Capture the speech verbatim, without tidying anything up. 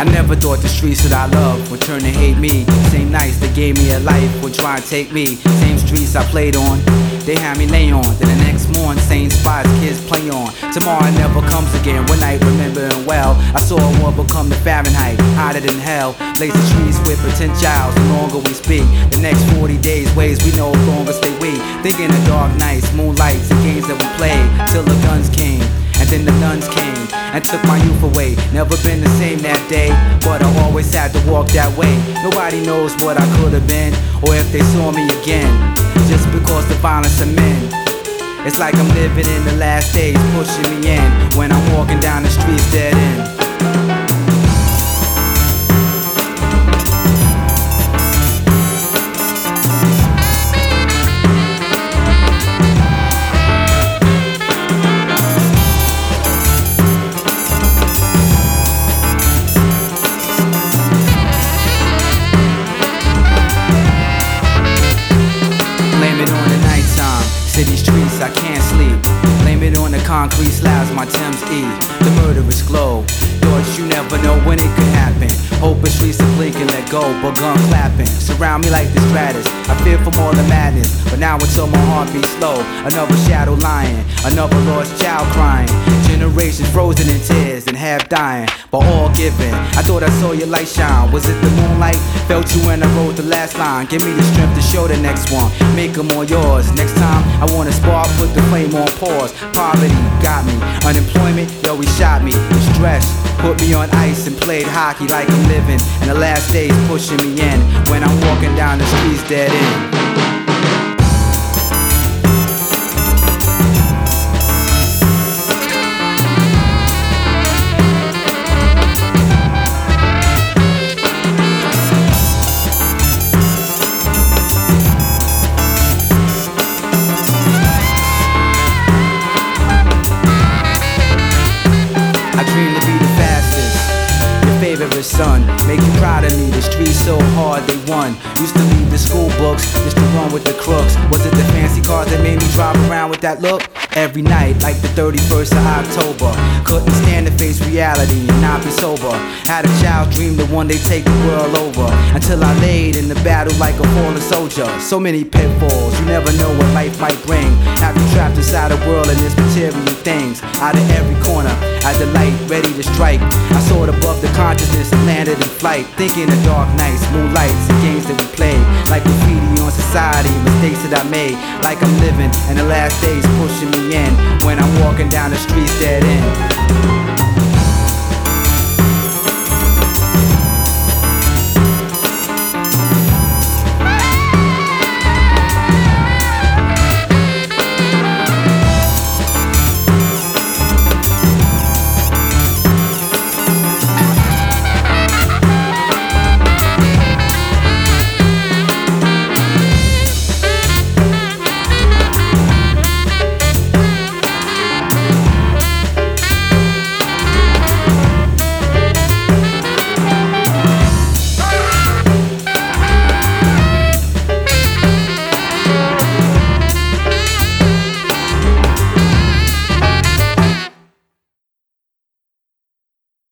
I never thought the streets that I love would turn to hate me. Same nights they gave me a life would try and take me. Same streets I played on, they had me lay on. Then the next morning, same spots kids play on. Tomorrow never comes again, one night remembering well. I saw a war become the Fahrenheit, hotter than hell. Lace the streets with potentials, the longer we speak. The next forty days, ways we no longer stay weak. Thinking of dark nights, moonlights, and games that we played. Till the guns came, and then the nuns came and took my youth away. Never been the same that day, but I always had to walk that way. Nobody knows what I could have been, or if they saw me again. Just because the violence of men, it's like I'm living in the last days, pushing me in when I'm walking down the streets dead end. City streets, I can't sleep. Blame it on the concrete slabs, my Thames E. The murderous glow. Thoughts you never know when it could happen. Hoping streets are blink and let go, but gun clapping. Surround me like the Stratus. I fear from all the madness, but now until my heart beats slow. Another shadow lying, another lost child crying. Generations frozen in tears and half dying, but all given. I thought I saw your light shine. Was it the moonlight? Felt you when I wrote the last line. Give me the strength to show the next one. Make them all yours. Next time I wanna spark, put the flame on pause. Poverty got me. Unemployment, yo, he shot me. Stress put me on ice and played hockey like I'm living. And the last days pushing me in when I'm walking down the streets dead end. I dream to be the fastest, your favorite son. Make you proud of me, the streets so hard they won. Used to leave the school books, just to run with the crooks. Was it the fancy cars that made me drive around with that look? Every night, like the thirty-first of October. Couldn't stand to face reality and not be sober. Had a child's dream that one day take the world over. Until I laid in the battle like a fallen soldier. So many pitfalls, you never know what life might bring. Have you trapped inside a world and its material things. Out of every corner, at the light, ready to strike. I soared above the consciousness and landed in flight. Thinking of dark nights, moonlights, and games that we played. Like graffiti on society, mistakes that I made. Like I'm living, and the last days pushing me in when I'm walking down the streets dead end.